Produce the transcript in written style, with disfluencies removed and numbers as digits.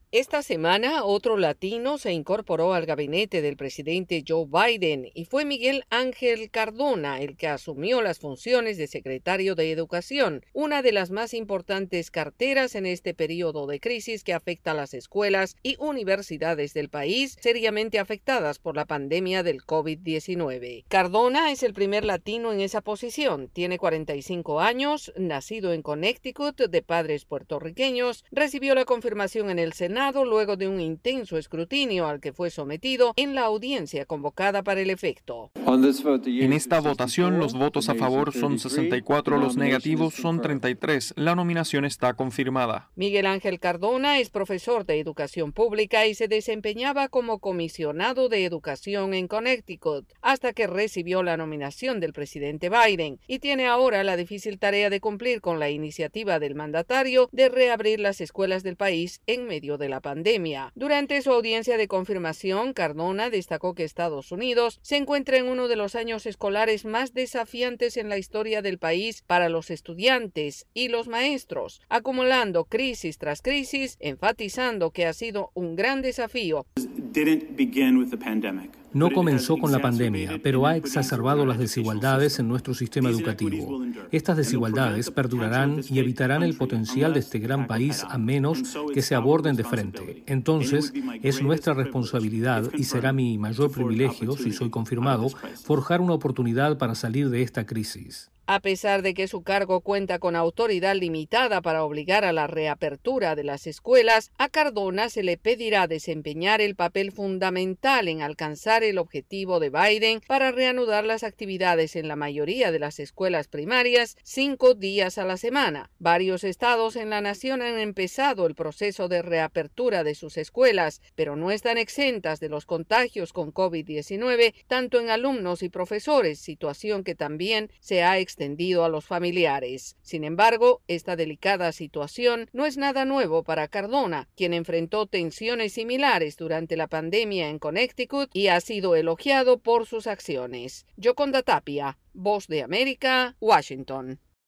Esta semana, otro latino se incorporó al gabinete del presidente Joe Biden y fue Miguel Ángel Cardona el que asumió las funciones de secretario de Educación, una de las más importantes carteras en este periodo de crisis que afecta a las escuelas y universidades del país, seriamente afectadas por la pandemia del COVID-19. Cardona es el primer latino en esa posición, tiene 45 años, nacido en Connecticut, de padres puertorriqueños, recibió la confirmación en el Senado luego de un intenso escrutinio al que fue sometido en la audiencia convocada para el efecto. En esta votación, los votos a favor son 64, los negativos son 33. La nominación está confirmada. Miguel Ángel Cardona es profesor de educación pública y se desempeñaba como comisionado de educación en Connecticut hasta que recibió la nominación del presidente Biden y tiene ahora la difícil tarea de cumplir con la iniciativa del mandatario de reabrir las escuelas del país en medio de la pandemia. Durante su audiencia de confirmación, Cardona destacó que Estados Unidos se encuentra en uno de los años escolares más desafiantes en la historia del país para los estudiantes y los maestros, acumulando crisis tras crisis, enfatizando que ha sido un gran desafío. No comenzó con la pandemia, pero ha exacerbado las desigualdades en nuestro sistema educativo. Estas desigualdades perdurarán y evitarán el potencial de este gran país a menos que se aborden de frente. Entonces, es nuestra responsabilidad y será mi mayor privilegio, si soy confirmado, forjar una oportunidad para salir de esta crisis. A pesar de que su cargo cuenta con autoridad limitada para obligar a la reapertura de las escuelas, a Cardona se le pedirá desempeñar el papel fundamental en alcanzar el objetivo de Biden para reanudar las actividades en la mayoría de las escuelas primarias 5 días a la semana. Varios estados en la nación han empezado el proceso de reapertura de sus escuelas, pero no están exentas de los contagios con COVID-19, tanto en alumnos y profesores, situación que también se ha extendido a los familiares. Sin embargo, esta delicada situación no es nada nuevo para Cardona, quien enfrentó tensiones similares durante la pandemia en Connecticut y ha sido elogiado por sus acciones. Yoconda Tapia, Voz de América, Washington.